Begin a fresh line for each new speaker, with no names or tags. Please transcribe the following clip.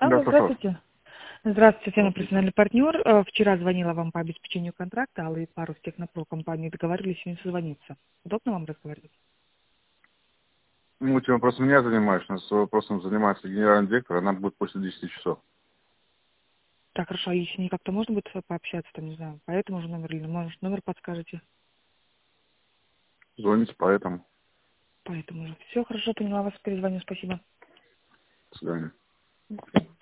Да,
Алло,
слушаю.
здравствуйте. Здравствуйте, Татьяна, профессиональный партнер. Вчера звонила вам по обеспечению контракта, Алла и пару с Технопро компании договаривались сегодня созвониться. Удобно вам разговаривать?
Ну, этим вопросом я занимаюсь. У нас вопросом занимается генеральный директор, она будет после 10 часов.
Так, хорошо, а если не как-то можно будет пообщаться, там, не знаю, по этому же номеру или, может, номер подскажете?
Звоните по этому.
По этому же. Все, хорошо, поняла вас, перезвоню, спасибо.
До свидания.
До свидания.